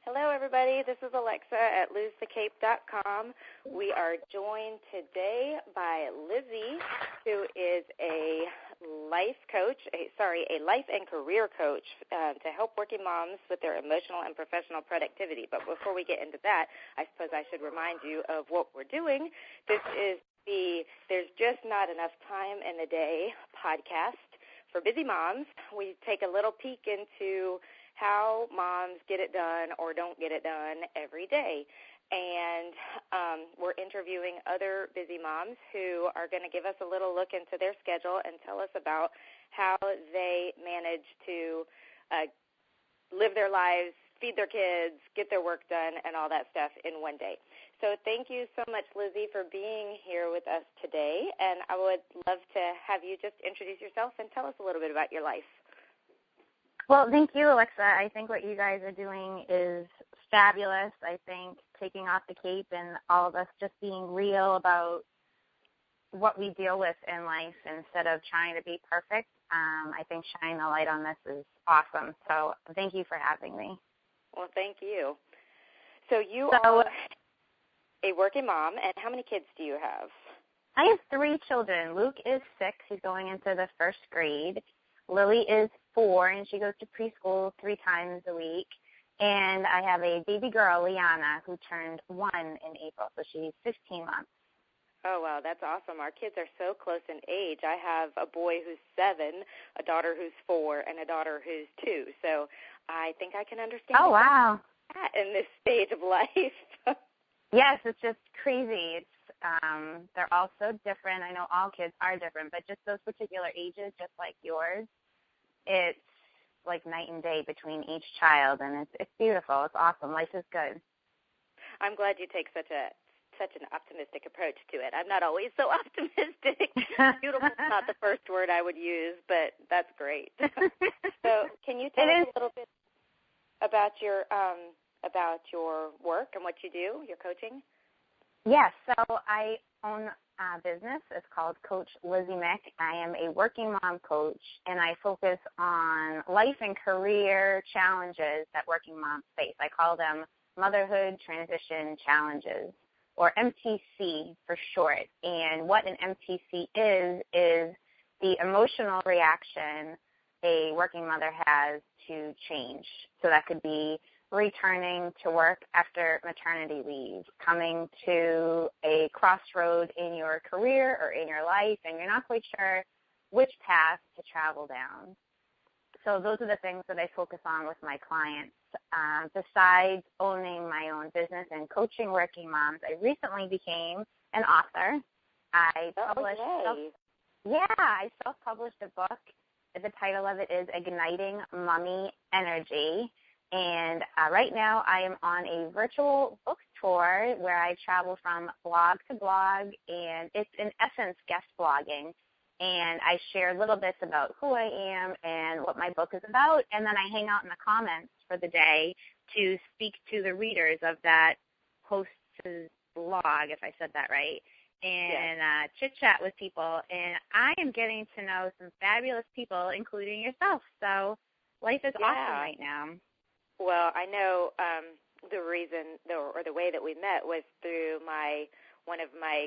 Hello, everybody. This is Alexa at losethecape.com. We are joined today by Lizzie, who is a life coach, a life and career coach to help working moms with their emotional and professional productivity. But before we get into that, I suppose I should remind you of what we're doing. This is the There's Just Not Enough Time in the Day podcast for busy moms. We take a little peek into how moms get it done or don't get it done every day. And we're interviewing other busy moms who are going to give us a little look into their schedule and tell us about how they manage to live their lives, feed their kids, get their work done, and all that stuff in one day. So thank you so much, Lizzie, for being here with us today. And I would love to have you just introduce yourself and tell us a little bit about your life. Well, thank you, Alexa. I think what you guys are doing is fabulous. I think taking off the cape and all of us just being real about what we deal with in life instead of trying to be perfect, I think shining the light on this is awesome. So thank you for having me. Well, thank you. So you are a working mom, and how many kids do you have? I have 3 children. Luke is 6. He's going into the 1st grade. Lily is 4, and she goes to preschool 3 times a week. And I have a baby girl, Liana, who turned 1 in April, so she's 15 months. Oh, wow, that's awesome. Our kids are so close in age. I have a boy who's 7, a daughter who's 4, and a daughter who's 2. So I think I can understand that in this stage of life. Yes, it's just crazy. It's they're all so different. I know all kids are different, but just those particular ages, just like yours, it's like night and day between each child, and it's beautiful. It's awesome. Life is good. I'm glad you take such an optimistic approach to it. I'm not always so optimistic. Beautiful is not the first word I would use, but that's great. So can you tell us a little bit about your work and what you do, your coaching? Yes, so I own a business. It's called Coach Lizzie Mick. I am a working mom coach, and I focus on life and career challenges that working moms face. I call them Motherhood Transition Challenges, or MTC for short. And what an MTC is the emotional reaction a working mother has to change. So that could be returning to work after maternity leave, coming to a crossroad in your career or in your life, and you're not quite sure which path to travel down. So those are the things that I focus on with my clients. Besides owning my own business and coaching working moms, I recently became an author. I self-published a book. The title of it is Igniting Mommy Energy. And right now I am on a virtual book tour where I travel from blog to blog, and it's in essence guest blogging. And I share little bits about who I am and what my book is about, and then I hang out in the comments for the day to speak to the readers of that host's blog, if I said that right, and chit-chat with people. And I am getting to know some fabulous people, including yourself. So life is awesome right now. Well, I know the reason or the way that we met was through one of my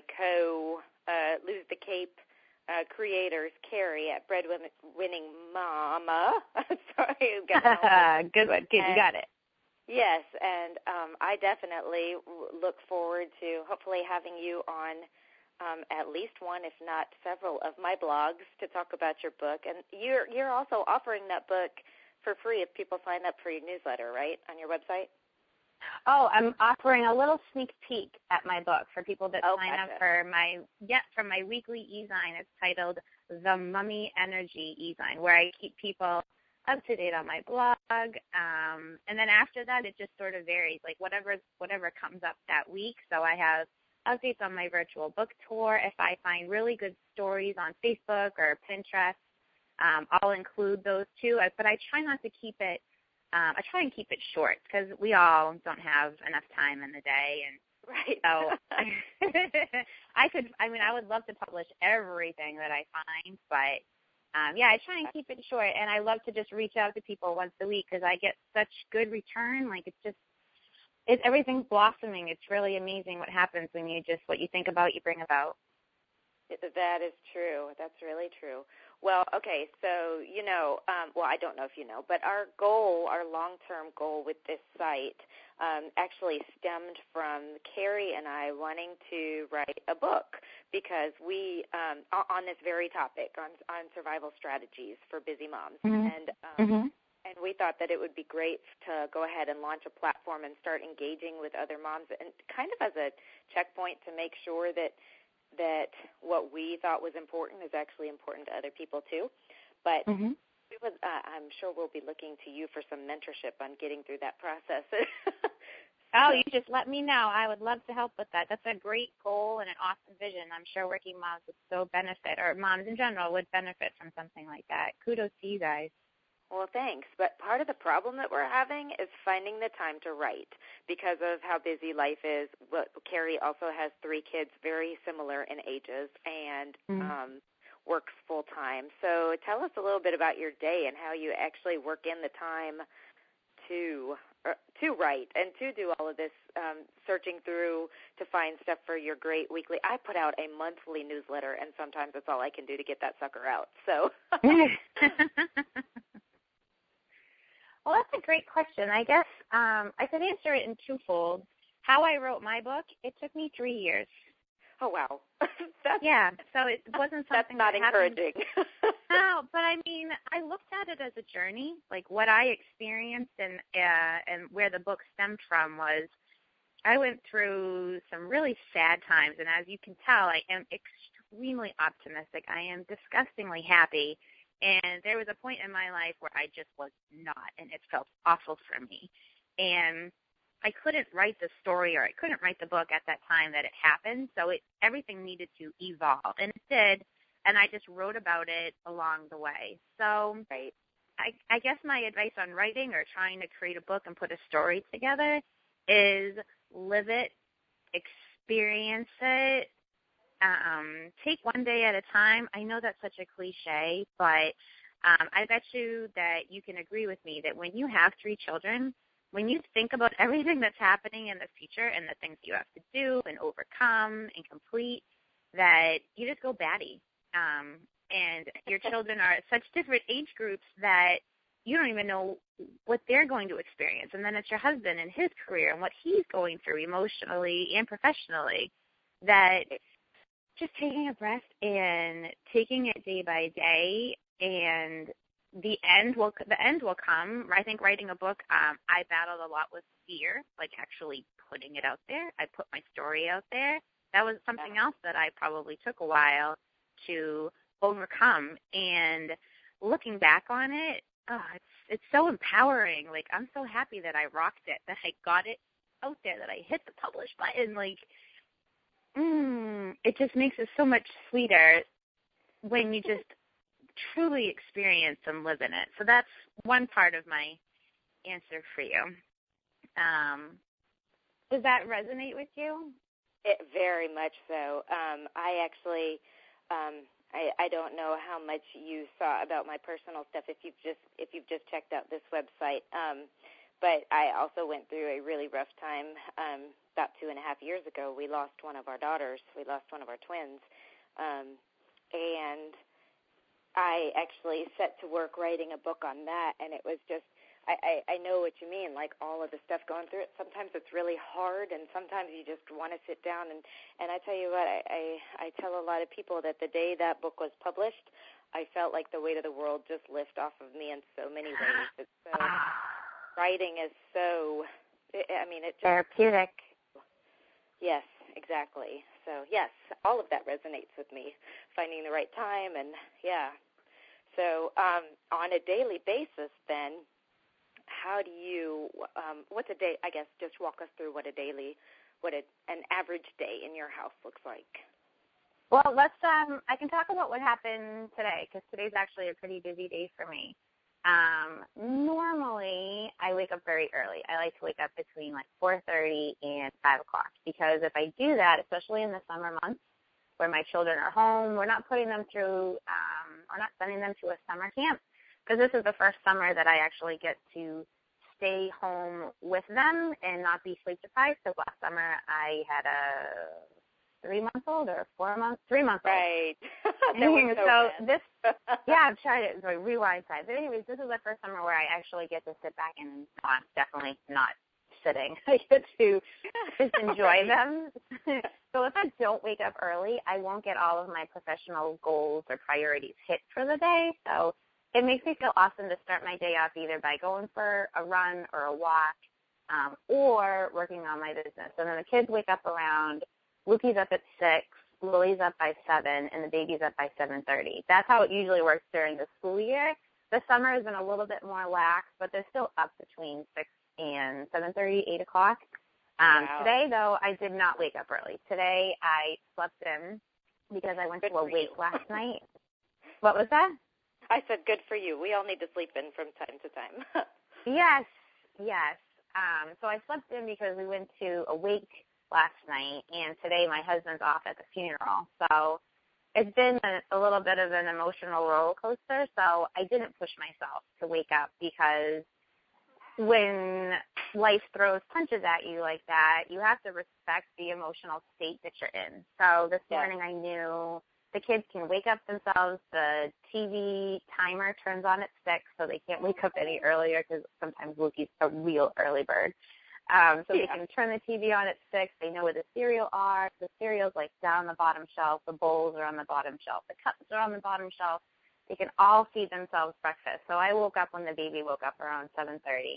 Lose the Cape creators, Carrie at Breadwinning Mama. Sorry, good one. Good, you got it. Yes, and I definitely look forward to hopefully having you on at least one, if not several, of my blogs to talk about your book. And you're also offering that book for free if people sign up for your newsletter, right, on your website? Oh, I'm offering a little sneak peek at my book for people that sign up for my weekly e-zine. It's titled The Mommy Energy e-zine, where I keep people up to date on my blog. And then after that, it just sort of varies, like whatever comes up that week. So I have updates on my virtual book tour. If I find really good stories on Facebook or Pinterest, I'll include those too. But I try not to keep it. I try and keep it short because we all don't have enough time in the day, and right. So I would love to publish everything that I find, but I try and keep it short, and I love to just reach out to people once a week because I get such good return. Like, it's just everything's blossoming. It's really amazing what happens when what you think about, you bring about. That is true. That's really true. Well, okay, so I don't know if you know, but our long-term goal with this site actually stemmed from Carrie and I wanting to write a book because we, on this very topic, on survival strategies for busy moms. Mm-hmm. And we thought that it would be great to go ahead and launch a platform and start engaging with other moms and kind of as a checkpoint to make sure that what we thought was important is actually important to other people too. But I'm sure we'll be looking to you for some mentorship on getting through that process. Oh, you just let me know. I would love to help with that. That's a great goal and an awesome vision. I'm sure working moms would so benefit, or moms in general would benefit from something like that. Kudos to you guys. Well, thanks. But part of the problem that we're having is finding the time to write because of how busy life is. Carrie also has 3 kids very similar in ages and works full-time. So tell us a little bit about your day and how you actually work in the time to write and to do all of this searching through to find stuff for your great weekly. I put out a monthly newsletter, and sometimes that's all I can do to get that sucker out. So. Well, that's a great question. I guess I could answer it in twofold. How I wrote my book, it took me 3 years. Oh, wow. Yeah, so it wasn't something that's not encouraging. No, but I mean, I looked at it as a journey. Like what I experienced and where the book stemmed from was I went through some really sad times, and as you can tell, I am extremely optimistic. I am disgustingly happy. And there was a point in my life where I just was not, and it felt awful for me. And I couldn't write the story, or I couldn't write the book at that time that it happened, so everything needed to evolve. And it did, and I just wrote about it along the way. So right. I guess my advice on writing or trying to create a book and put a story together is live it, experience it, take one day at a time. I know that's such a cliche, but I bet you that you can agree with me that when you have 3 children, when you think about everything that's happening in the future and the things you have to do and overcome and complete, that you just go batty. And your children are at such different age groups that you don't even know what they're going to experience. And then it's your husband and his career and what he's going through emotionally and professionally, that just taking a breath and taking it day by day, and the end will come. I think writing a book, I battled a lot with fear, like actually putting it out there. I put my story out there. That was something else that I probably took a while to overcome. And looking back on it, it's so empowering. Like, I'm so happy that I rocked it, that I got it out there, that I hit the publish button. Like, it just makes it so much sweeter when you just truly experience and live in it. So that's one part of my answer for you. Does that resonate with you? It very much so. I actually, I don't know how much you saw about my personal stuff if you've just checked out this website. But I also went through a really rough time about 2.5 years ago. We lost one of our daughters. We lost one of our twins. And I actually set to work writing a book on that, and it was just, I know what you mean, like all of the stuff going through it. Sometimes it's really hard, and sometimes you just want to sit down. And I tell you what, I tell a lot of people that the day that book was published, I felt like the weight of the world just lift off of me in so many ways. It's so, writing is so, it's therapeutic. Yes, exactly. So, yes, all of that resonates with me, finding the right time, and, yeah. So, on a daily basis, then, how do you, what's a day, I guess, just walk us through what an average day in your house looks like. Well, I can talk about what happened today, because today's actually a pretty busy day for me. Normally, I wake up very early. I like to wake up between like 4:30 and 5 o'clock, because if I do that, especially in the summer months where my children are home, we're not putting them through, or not sending them to a summer camp, because this is the first summer that I actually get to stay home with them and not be sleep deprived. So last summer I had a 3-month-old or 3-month-old. Right. So this, yeah, I'm trying to rewind time. But anyways, this is the first summer where I actually get to sit back and I'm definitely not sitting. I get to just enjoy them. So if I don't wake up early, I won't get all of my professional goals or priorities hit for the day. So it makes me feel awesome to start my day off either by going for a run or a walk or working on my business. And then the kids wake up around, Lukey's up at 6, Lily's up by 7, and the baby's up by 7:30. That's how it usually works during the school year. The summer has been a little bit more lax, but they're still up between 6 and 7:30, 8 o'clock. Wow. Today, though, I did not wake up early. Today, I slept in because I went to a wake last night. What was that? I said good for you. We all need to sleep in from time to time. Yes. So I slept in because we went to a wake last night, and today my husband's off at the funeral. So it's been a little bit of an emotional roller coaster, so I didn't push myself to wake up because when life throws punches at you like that, you have to respect the emotional state that you're in. So this morning I knew the kids can wake up themselves. The TV timer turns on at 6, so they can't wake up any earlier because sometimes Lukey's a real early bird. They can turn the TV on at 6. They know where the cereal are. The cereal's like down the bottom shelf. The bowls are on the bottom shelf. The cups are on the bottom shelf. They can all feed themselves breakfast. So I woke up when the baby woke up around 7:30.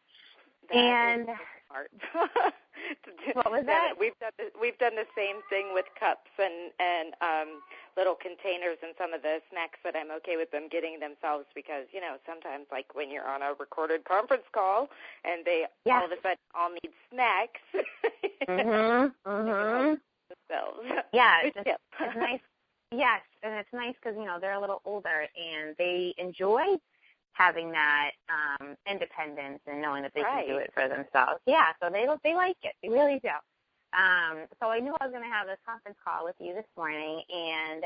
And smart. What was that? We've done the same thing with cups and little containers and some of the snacks that I'm okay with them getting themselves because, sometimes like when you're on a recorded conference call and they all of a sudden all need snacks. Themselves. Yeah, it's nice. Yes, and it's nice because, they're a little older and they enjoy having that independence and knowing that they can do it for themselves. Yeah, so they like it. They really do. So I knew I was going to have this conference call with you this morning, and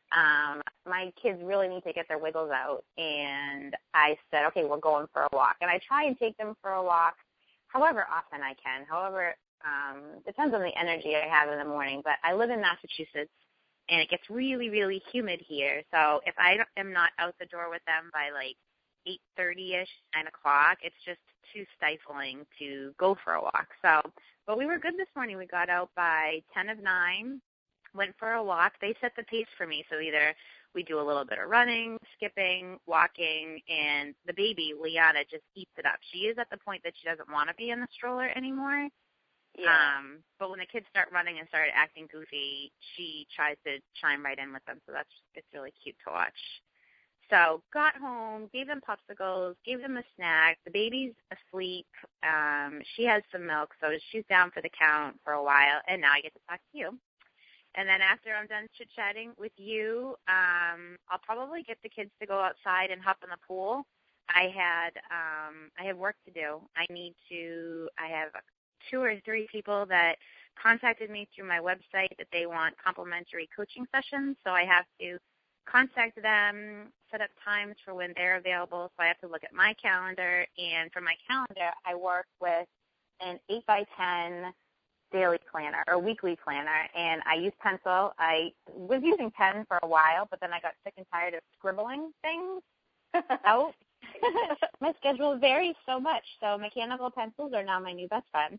my kids really need to get their wiggles out. And I said, okay, we're going for a walk. And I try and take them for a walk however often I can. However, depends on the energy I have in the morning. But I live in Massachusetts, and it gets really, really humid here. So if I am not out the door with them by like 8:30ish, 9 o'clock, it's just too stifling to go for a walk. So, but we were good this morning. We got out by 10 of 9, went for a walk. They set the pace for me. So either we do a little bit of running, skipping, walking, and the baby, Liana, just eats it up. She is at the point that she doesn't want to be in the stroller anymore. Yeah. But when the kids start running and start acting goofy, she tries to chime right in with them. So it's really cute to watch. So got home, gave them popsicles, gave them a snack. The baby's asleep. She has some milk, so she's down for the count for a while, and now I get to talk to you. And then after I'm done chit-chatting with you, I'll probably get the kids to go outside and hop in the pool. I have work to do. I have 2 or 3 people that contacted me through my website that they want complimentary coaching sessions, so I have to contact them, set up times for when they're available, so I have to look at my calendar. And for my calendar, I work with an 8x10 daily planner or weekly planner, and I use pencil. I was using pen for a while, but then I got sick and tired of scribbling things out. My schedule varies so much, so mechanical pencils are now my new best friend.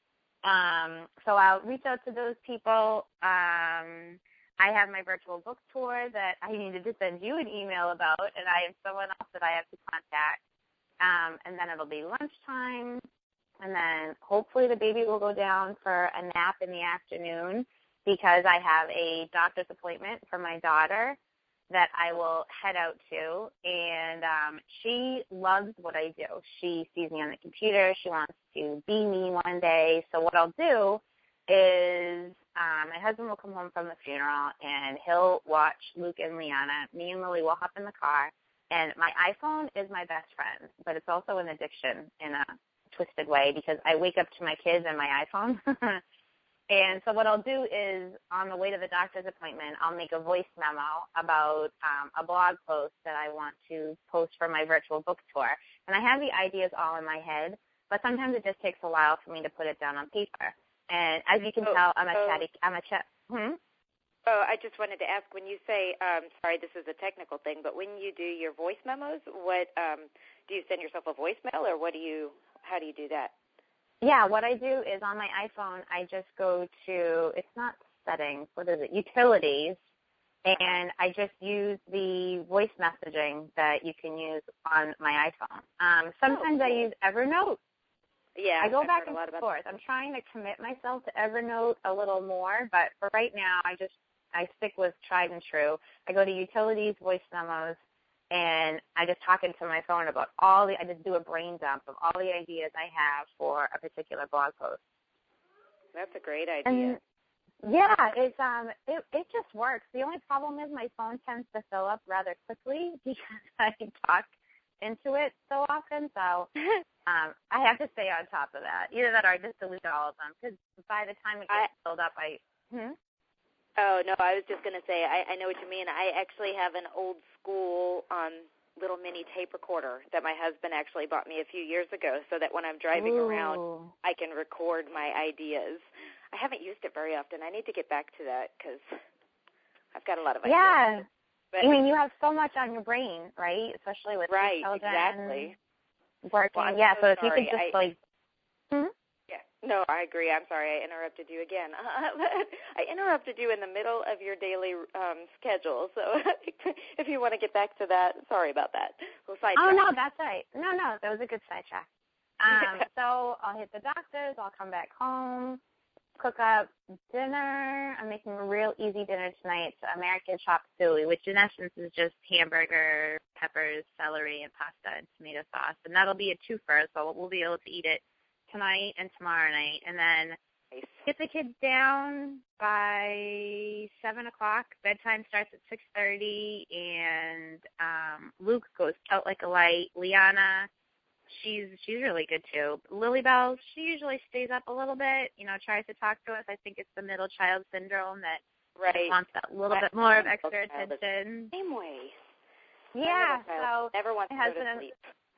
So I'll reach out to those people. I have my virtual book tour that I needed to send you an email about, and I have someone else that I have to contact. And then it'll be lunchtime, and then hopefully the baby will go down for a nap in the afternoon because I have a doctor's appointment for my daughter that I will head out to. And she loves what I do. She sees me on the computer. She wants to be me one day. So what I'll do is my husband will come home from the funeral, and he'll watch Luke and Liana. Me and Lily will hop in the car, and my iPhone is my best friend, but it's also an addiction in a twisted way because I wake up to my kids and my iPhone. And so what I'll do is on the way to the doctor's appointment, I'll make a voice memo about a blog post that I want to post for my virtual book tour. And I have the ideas all in my head, but sometimes it just takes a while for me to put it down on paper. And as you can tell, I'm a chat. Oh, I just wanted to ask, when you say, sorry, this is a technical thing, but when you do your voice memos, what do you send yourself a voicemail, or how do you do that? Yeah, what I do is on my iPhone, I just go to, it's not settings, what is it, utilities, and I just use the voice messaging that you can use on my iPhone. Sometimes I use Evernote. Yeah, I go I've back heard and forth. I'm trying to commit myself to Evernote a little more, but for right now, I stick with tried and true. I go to utilities, voice memos, and I just talk into my phone about I just do a brain dump of all the ideas I have for a particular blog post. That's a great idea. And yeah, it just works. The only problem is my phone tends to fill up rather quickly because I talk into it so often. So I have to stay on top of that. Either that or I just delete all of them, because by the time it gets filled up, Oh, no, I was just going to say, I know what you mean. I actually have an old school little mini tape recorder that my husband actually bought me a few years ago, so that when I'm driving around, I can record my ideas. I haven't used it very often. I need to get back to that because I've got a lot of ideas. Yeah. But, I mean, you have so much on your brain, right? Especially with children. Exactly. Working. Well, so if you could just Yeah. No, I agree. I'm sorry I interrupted you again. I interrupted you in the middle of your daily schedule. So if you want to get back to that, sorry about that. We'll sidetrack. Oh, no, that's all right. No, that was a good sidetrack. So I'll hit the doctors. I'll come back home, cook up dinner. I'm making a real easy dinner tonight. It's American chop suey, which in essence is just hamburger, peppers, celery, and pasta and tomato sauce. And that'll be a twofer, so we'll be able to eat it tonight and tomorrow night, and then get the kids down by 7 o'clock. Bedtime starts at 6:30, and Luke goes out like a light. Liana, she's really good too. Lily Bell, she usually stays up a little bit, tries to talk to us. I think it's the middle child syndrome that wants that little bit more of extra attention. Same way. Yeah, so never wants to go to sleep.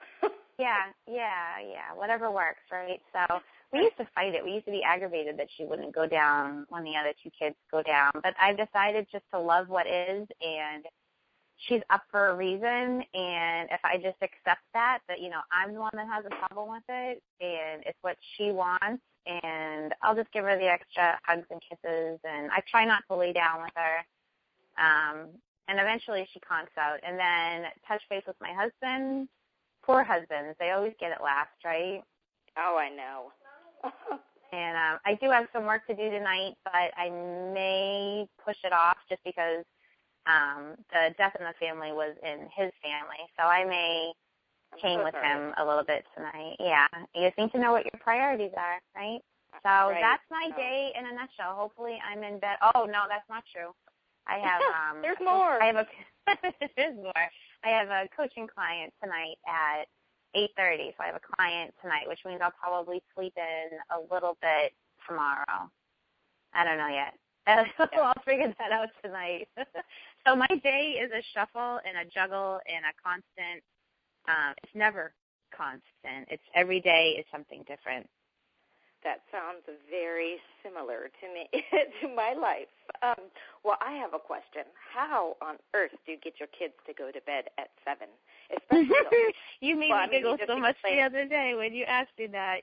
Yeah. Whatever works, right? So we used to fight it. We used to be aggravated that she wouldn't go down when the other two kids go down. But I've decided just to love what is, and she's up for a reason. And if I just accept that, I'm the one that has a problem with it, and it's what she wants, and I'll just give her the extra hugs and kisses. And I try not to lay down with her. And eventually she conks out. And then touch base with my husband. Poor husbands, they always get it last, right? Oh, I know. And I do have some work to do tonight, but I may push it off just because the death in the family was in his family. So I may hang with him a little bit tonight. Yeah, you just need to know what your priorities are, right? So that's my day in a nutshell. Hopefully I'm in bed. Oh, no, that's not true. I have there's more. There's more. I have a coaching client tonight at 8:30, so I have a client tonight, which means I'll probably sleep in a little bit tomorrow. I don't know yet. I'll figure that out tonight. So my day is a shuffle and a juggle and a constant. It's never constant. It's every day is something different. That sounds very similar to me, to my life. Well, I have a question. How on earth do you get your kids to go to bed at 7? Especially you made me giggle so much the other day when you asked me that.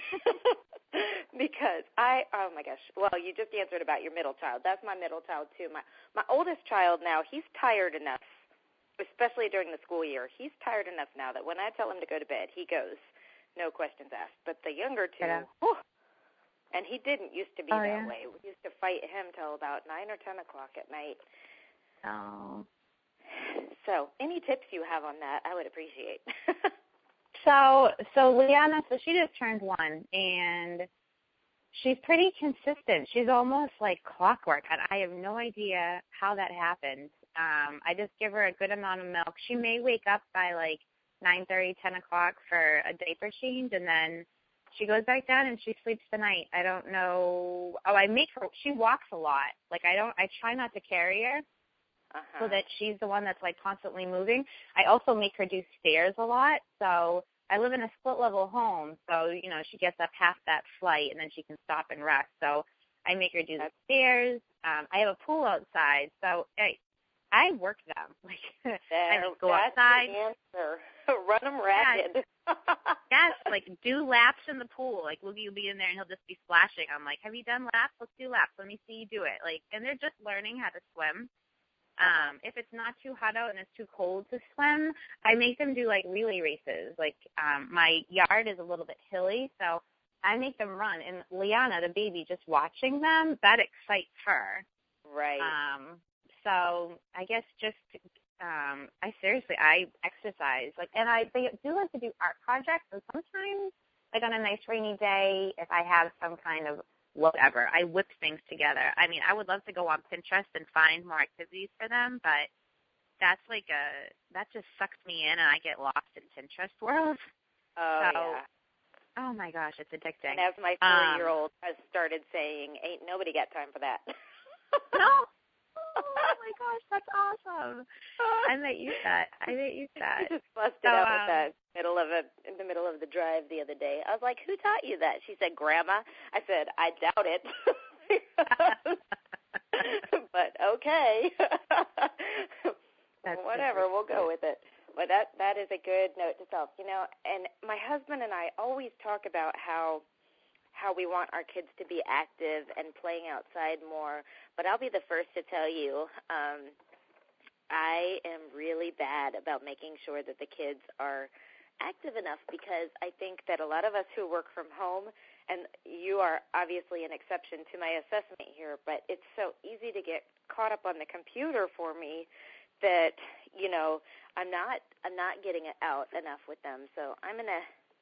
Because oh my gosh, well, you just answered about your middle child. That's my middle child, too. My oldest child now, he's tired enough, especially during the school year. He's tired enough now that when I tell him to go to bed, he goes. No questions asked. But the younger two, and he didn't used to be that way. We used to fight him till about 9 or 10 o'clock at night. Oh. So any tips you have on that, I would appreciate. So Liana, she just turned 1, and she's pretty consistent. She's almost like clockwork. I have no idea how that happens. I just give her a good amount of milk. She may wake up by 9:30, 10 o'clock for a diaper change, and then she goes back down and she sleeps the night. I don't know. Oh, she walks a lot. I try not to carry her so that she's the one that's, like, constantly moving. I also make her do stairs a lot. So I live in a split-level home, so, you know, she gets up half that flight, and then she can stop and rest. So I make her do the stairs. I have a pool outside, so I work them. Like, I just go outside. The answer. Run them ragged. Yes, like, do laps in the pool. Like, Woogie will be in there, and he'll just be splashing. I'm like, have you done laps? Let's do laps. Let me see you do it. Like, and they're just learning how to swim. If it's not too hot out and it's too cold to swim, I make them do, like, relay races. Like, my yard is a little bit hilly, so I make them run. And Liana, the baby, just watching them, that excites her. Right. So I guess just I exercise. Like, and they do like to do art projects, and sometimes, like, on a nice rainy day, if I have some kind of whatever, I whip things together. I mean, I would love to go on Pinterest and find more activities for them, but that's like that just sucks me in, and I get lost in Pinterest world. Oh, yeah. Oh, my gosh, it's addicting. And as my 4-year-old has started saying, ain't nobody got time for that. No. Oh, my gosh, that's awesome. I bet you that. She just busted out in the middle of the drive the other day. I was like, who taught you that? She said, Grandma. I said, I doubt it. But okay. Whatever, we'll go with it. But that is a good note to self. You know, and my husband and I always talk about how we want our kids to be active and playing outside more. But I'll be the first to tell you, I am really bad about making sure that the kids are active enough, because I think that a lot of us who work from home, and you are obviously an exception to my assessment here, but it's so easy to get caught up on the computer for me that, you know, I'm not getting it out enough with them. So I'm gonna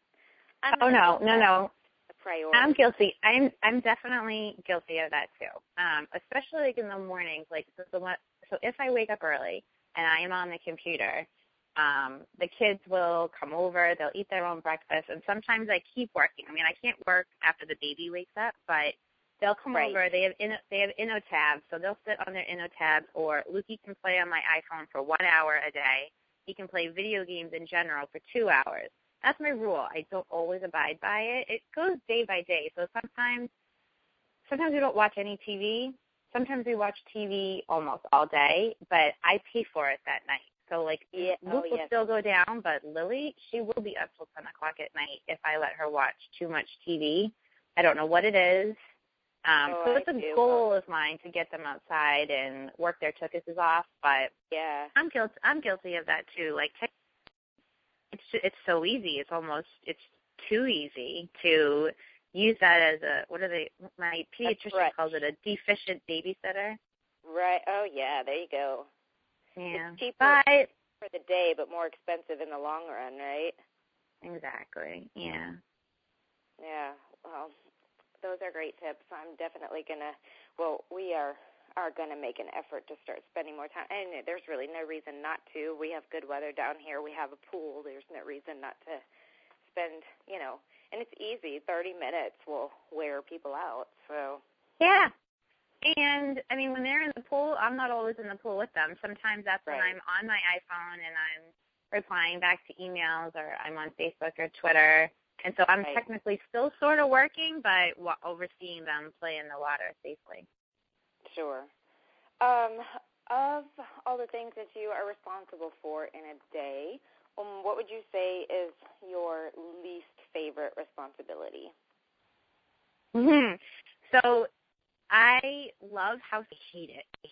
No. Priority. I'm guilty. I'm definitely guilty of that too. Especially like in the mornings. Like so if I wake up early and I am on the computer, the kids will come over. They'll eat their own breakfast, and sometimes I keep working. I mean, I can't work after the baby wakes up, but they'll come over. They have Inno tabs, so they'll sit on their Inno tabs. Or Lukey can play on my iPhone for 1 hour a day. He can play video games in general for 2 hours. That's my rule. I don't always abide by it. It goes day by day. So sometimes we don't watch any TV. Sometimes we watch TV almost all day, but I pay for it that night. So, like, Luke will still go down, but Lily, she will be up till 10 o'clock at night if I let her watch too much TV. I don't know what it is. So it's a goal of mine to get them outside and work their tuchuses off, but I'm guilty of that too. Like, it's so easy. It's too easy to use that as my pediatrician calls it a deficient babysitter. Right. Oh, yeah, there you go. Yeah. It's cheaper for the day, but more expensive in the long run, right? Exactly. Yeah. Yeah. Well, those are great tips. I'm definitely we are going to make an effort to start spending more time. And there's really no reason not to. We have good weather down here. We have a pool. There's no reason not to spend, you know, and it's easy. 30 minutes will wear people out. So yeah. And, I mean, when they're in the pool, I'm not always in the pool with them. Sometimes that's when I'm on my iPhone and I'm replying back to emails, or I'm on Facebook or Twitter. And so I'm technically still sort of working, but overseeing them play in the water safely. Sure. Of all the things that you are responsible for in a day, what would you say is your least favorite responsibility? Mm-hmm. So I love how I hate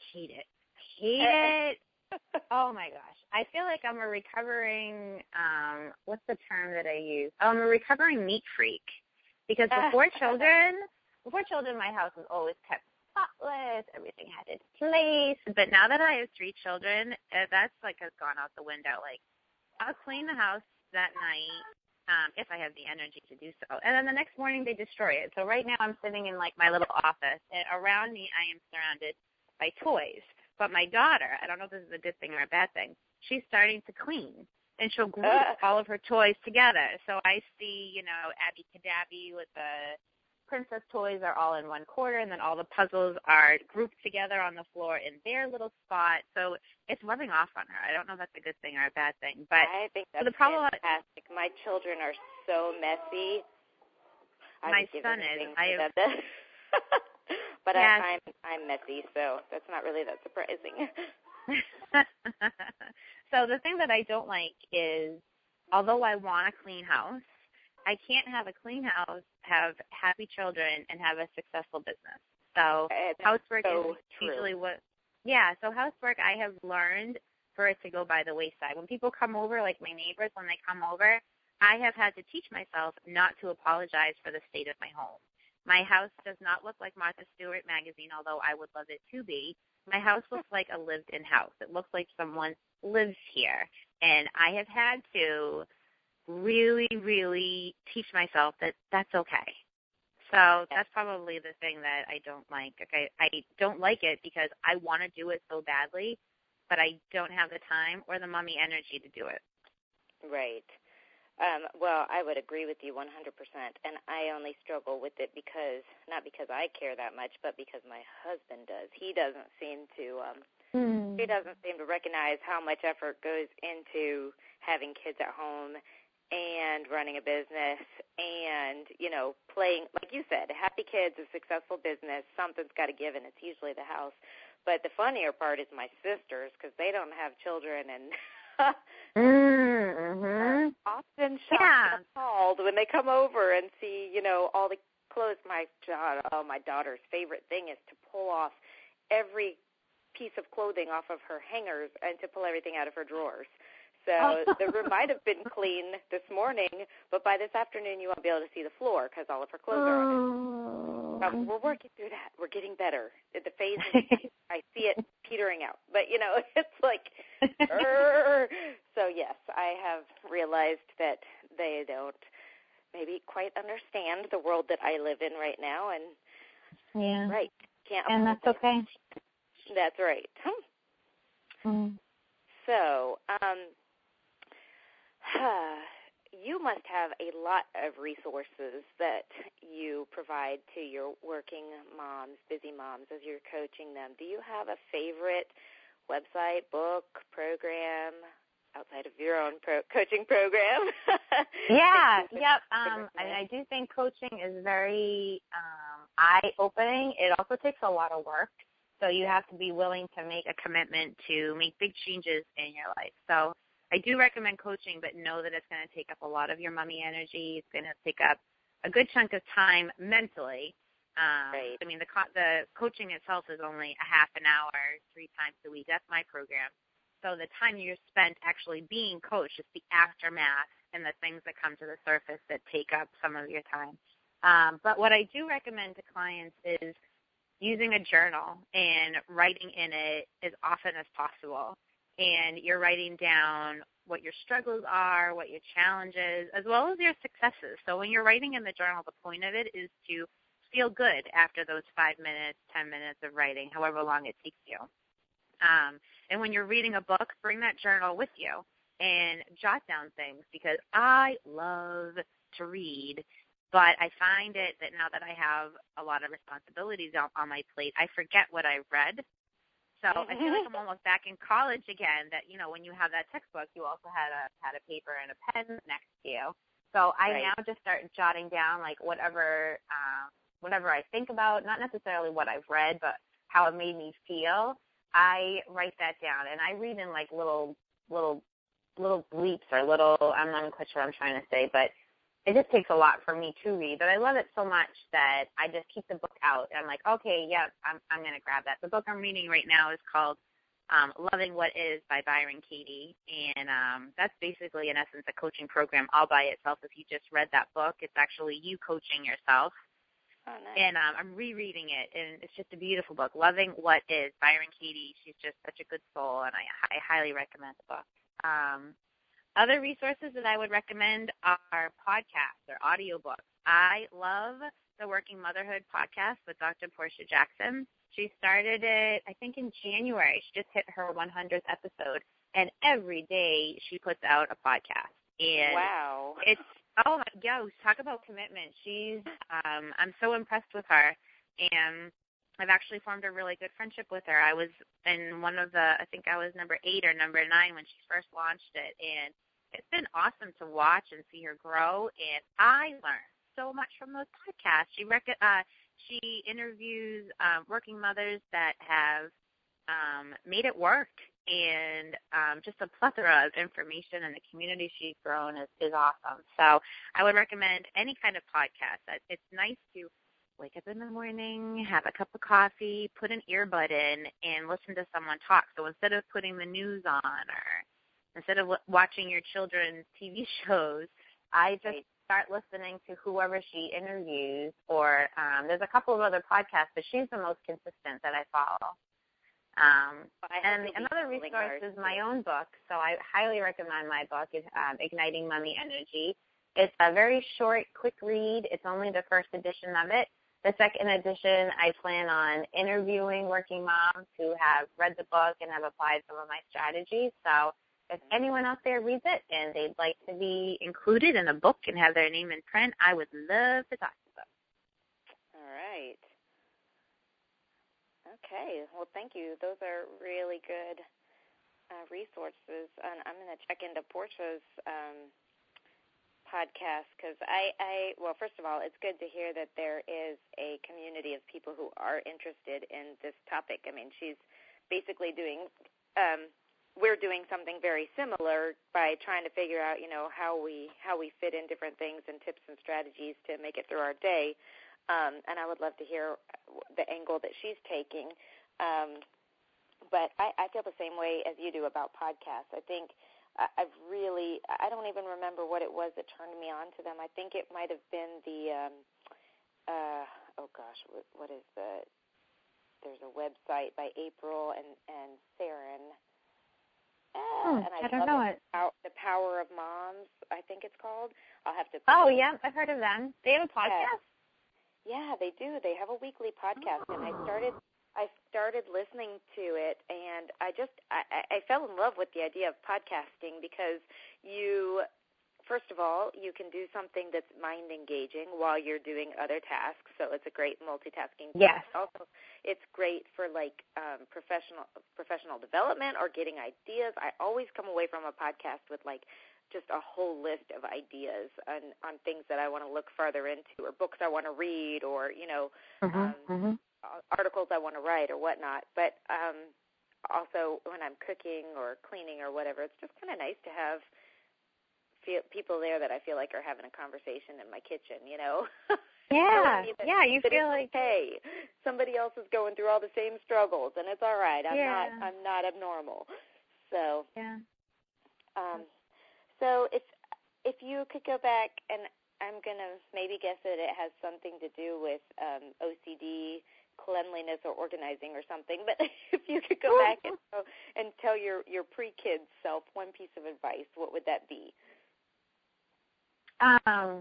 it. Oh, my gosh. I feel like I'm a recovering, what's the term that I use? I'm a recovering neat freak. Because before children, my house was always kept spotless. Everything had its place. But now that I have 3 children, that's like has gone out the window. Like, I'll clean the house that night if I have the energy to do so. And then the next morning they destroy it. So right now I'm sitting in like my little office, and around me I am surrounded by toys. But my daughter, I don't know if this is a good thing or a bad thing, she's starting to clean, and she'll group all of her toys together. So I see, you know, Abby Cadabby with the princess toys are all in one corner, and then all the puzzles are grouped together on the floor in their little spot. So it's rubbing off on her. I don't know if that's a good thing or a bad thing, but I think that's the problem, fantastic. My children are so messy. My son is. But yes. I'm messy, so that's not really that surprising. So the thing that I don't like is, although I want a clean house, I can't have a clean house, have happy children, and have a successful business. So housework is usually so housework I have learned for it to go by the wayside. When people come over, like my neighbors, when they come over, I have had to teach myself not to apologize for the state of my home. My house does not look like Martha Stewart magazine, although I would love it to be. My house looks like a lived-in house. It looks like someone lives here. And I have had to really, really teach myself that that's okay. So that's probably the thing that I don't like. Okay, I don't like it because I want to do it so badly, but I don't have the time or the mommy energy to do it. Right. Well, I would agree with you 100%, and I only struggle with it not because I care that much, but because my husband does. He doesn't seem to recognize how much effort goes into having kids at home and running a business and, playing, like you said, happy kids, a successful business, something's got to give, and it's usually the house. But the funnier part is my sisters, because they don't have children, and often shocked and appalled when they come over and see, all the clothes. My daughter's favorite thing is to pull off every piece of clothing off of her hangers and to pull everything out of her drawers. So the room might have been clean this morning, but by this afternoon you won't be able to see the floor because all of her clothes are on it. We're working through that. We're getting better. The phase, I see it petering out. But, it's like, so yes, I have realized that they don't maybe quite understand the world that I live in right now. And, right, can't. And that's okay. That's right. So, you must have a lot of resources that you provide to your working moms, busy moms, as you're coaching them. Do you have a favorite website, book, program, outside of your own coaching program? I do think coaching is very eye-opening. It also takes a lot of work. So you have to be willing to make a commitment to make big changes in your life. So I do recommend coaching, but know that it's going to take up a lot of your mommy energy. It's going to take up a good chunk of time mentally. Right. I mean, the coaching itself is only a half an hour, 3 times a week. That's my program. So the time you're spent actually being coached is the aftermath and the things that come to the surface that take up some of your time. But what I do recommend to clients is using a journal and writing in it as often as possible. And you're writing down what your struggles are, what your challenges, as well as your successes. So when you're writing in the journal, the point of it is to feel good after those 5 minutes, 10 minutes of writing, however long it takes you. And when you're reading a book, bring that journal with you and jot down things, because I love to read, but I find it that now that I have a lot of responsibilities on my plate, I forget what I read. So I feel like I'm almost back in college again, that, when you have that textbook, you also had a paper and a pen next to you. So I now just start jotting down, like, whatever I think about, not necessarily what I've read, but how it made me feel. I write that down, and I read in, like, little bleeps or I'm not even quite sure what I'm trying to say, but it just takes a lot for me to read. But I love it so much that I just keep the book out. And I'm like, okay, yeah, I'm going to grab that. The book I'm reading right now is called Loving What Is by Byron Katie. And that's basically, in essence, a coaching program all by itself. If you just read that book, it's actually you coaching yourself. Oh, nice. And I'm rereading it, and it's just a beautiful book. Loving What Is, Byron Katie. She's just such a good soul, and I highly recommend the book. Other resources that I would recommend are podcasts or audiobooks. I love the Working Motherhood podcast with Dr. Portia Jackson. She started it, I think, in January. She just hit her 100th episode, and every day she puts out a podcast. And wow. Oh, yo, talk about commitment. She's, I'm so impressed with her, and I've actually formed a really good friendship with her. I was in one of the, I think I was number 8 or number 9 when she first launched it, and it's been awesome to watch and see her grow, and I learned so much from those podcasts. She interviews working mothers that have made it work, and just a plethora of information, and the community she's grown is awesome. So I would recommend any kind of podcast. It's nice to wake up in the morning, have a cup of coffee, put an earbud in, and listen to someone talk. So instead of putting the news on or instead of watching your children's TV shows, I just start listening to whoever she interviews, or there's a couple of other podcasts, but she's the most consistent that I follow. And another resource is my own book, so I highly recommend my book. It's Igniting Mommy Energy. It's a very short, quick read. It's only the first edition of it. The second edition, I plan on interviewing working moms who have read the book and have applied some of my strategies. So if anyone out there reads it and they'd like to be included in a book and have their name in print, I would love to talk to them. All right. Okay. Well, thank you. Those are really good resources. And I'm going to check into Portia's podcast because well, first of all, it's good to hear that there is a community of people who are interested in this topic. I mean, she's basically doing we're doing something very similar by trying to figure out, how we fit in different things and tips and strategies to make it through our day. And I would love to hear the angle that she's taking. But I feel the same way as you do about podcasts. I think I don't even remember what it was that turned me on to them. I think it might have been the, what is there's a website by April and Saren. And I don't know it. The Power of Moms, I think it's called. I'll have to. Oh, yeah, I've heard of them. They have a podcast? Yeah, they do. They have a weekly podcast, and I started listening to it, and I fell in love with the idea of podcasting because first of all, you can do something that's mind engaging while you're doing other tasks, so it's a great multitasking. Yes. Also, it's great for professional development or getting ideas. I always come away from a podcast with just a whole list of ideas on things that I want to look further into, or books I want to read, or articles I want to write or whatnot. But also when I'm cooking or cleaning or whatever, it's just kind of nice to have people there that I feel like are having a conversation in my kitchen, Yeah, you feel like hey, somebody else is going through all the same struggles, and it's all right. I'm not abnormal. So yeah. So if you could go back, and I'm gonna maybe guess that it has something to do with OCD, cleanliness, or organizing or something. But if you could go back and tell your pre-kids self one piece of advice, what would that be? I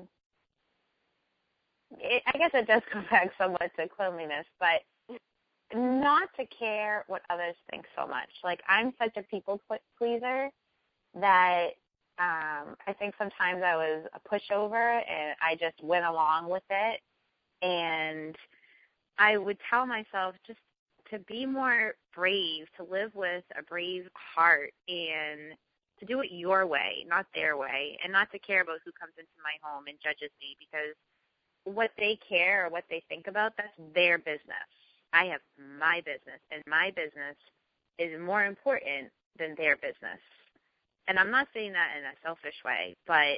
guess it does come back somewhat to cleanliness, but not to care what others think so much. I'm such a people pleaser that I think sometimes I was a pushover and I just went along with it. And I would tell myself just to be more brave, to live with a brave heart, and to do it your way, not their way, and not to care about who comes into my home and judges me, because what they care or what they think about, that's their business. I have my business, and my business is more important than their business. And I'm not saying that in a selfish way, but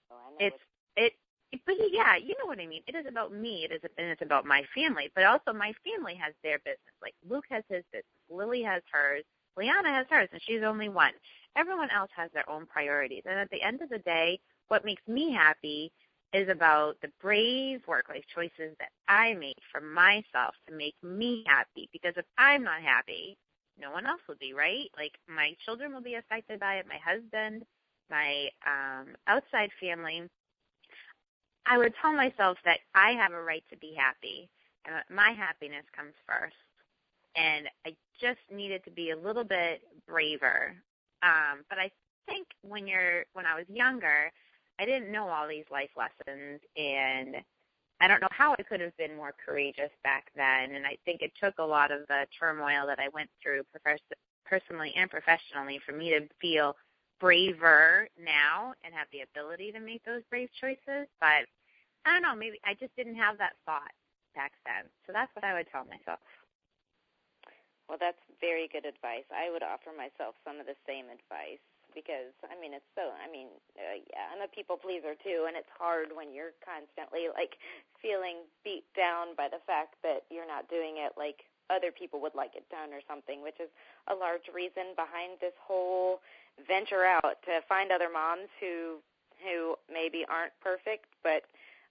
but yeah, you know what I mean. It is about me. And it's about my family, but also my family has their business. Like Luke has his business, Lily has hers, Liana has hers, and she's only one. Everyone else has their own priorities. And at the end of the day, what makes me happy is about the brave work-life choices that I make for myself to make me happy. Because if I'm not happy, no one else will be, right? My children will be affected by it, my husband, my outside family. I would tell myself that I have a right to be happy, and that my happiness comes first. And I just needed to be a little bit braver. But I think when I was younger, I didn't know all these life lessons, and I don't know how I could have been more courageous back then. And I think it took a lot of the turmoil that I went through personally and professionally for me to feel braver now and have the ability to make those brave choices. But I don't know, maybe I just didn't have that thought back then. So that's what I would tell myself. Well, that's very good advice. I would offer myself some of the same advice because, I mean, it's so, yeah, I'm a people pleaser too, and it's hard when you're constantly, like, feeling beat down by the fact that you're not doing it like other people would like it done or something, which is a large reason behind this whole venture out to find other moms who maybe aren't perfect but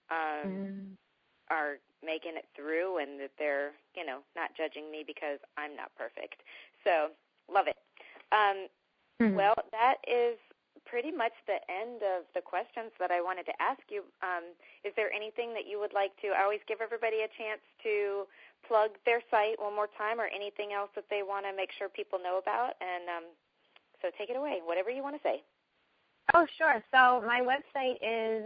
are making it through, and that they're, not judging me because I'm not perfect. So, love it. Well, that is pretty much the end of the questions that I wanted to ask you. Is there anything that you would like to, I always give everybody a chance to plug their site one more time, or anything else that they want to make sure people know about, and so take it away, whatever you want to say. Oh, sure. So my website is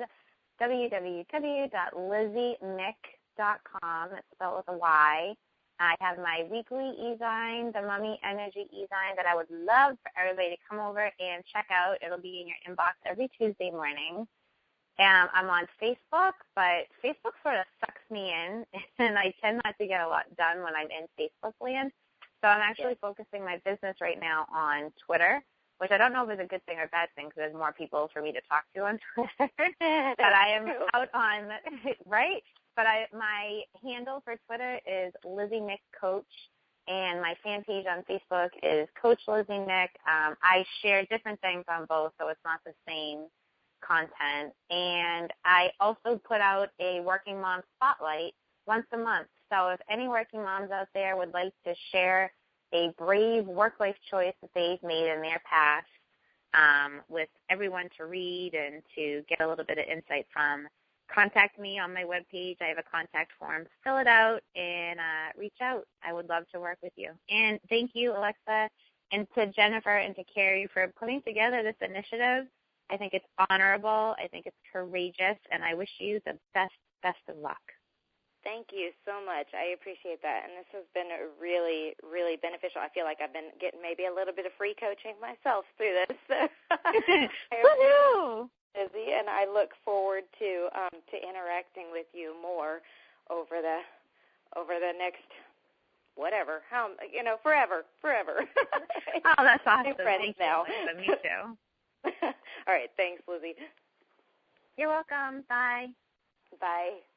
www.lizzymick.com. It's spelled with a Y. I have my weekly e-zine, the Mummy Energy e-zine, that I would love for everybody to come over and check out. It'll be in your inbox every Tuesday morning. I'm on Facebook, but Facebook sort of sucks me in, and I tend not to get a lot done when I'm in Facebook land. So I'm actually focusing my business right now on Twitter, which I don't know if is a good thing or a bad thing because there's more people for me to talk to on Twitter. But I am out on, right? But my handle for Twitter is Lizzy Mick Coach, and my fan page on Facebook is Coach Lizzy Mick. I share different things on both, so it's not the same content. And I also put out a Working Mom Spotlight once a month. So if any working moms out there would like to share a brave work-life choice that they've made in their past with everyone to read and to get a little bit of insight from, contact me on my webpage. I have a contact form. Fill it out and reach out. I would love to work with you. And thank you, Alexa, and to Jennifer and to Carrie for putting together this initiative. I think it's honorable. I think it's courageous, and I wish you the best of luck. Thank you so much. I appreciate that. And this has been really, really beneficial. I feel like I've been getting maybe a little bit of free coaching myself through this. Woohoo! Lizzy, and I look forward to interacting with you more over the next whatever, forever. Oh, that's awesome. Thank now. You. Me too. All right. Thanks, Lizzy. You're welcome. Bye. Bye.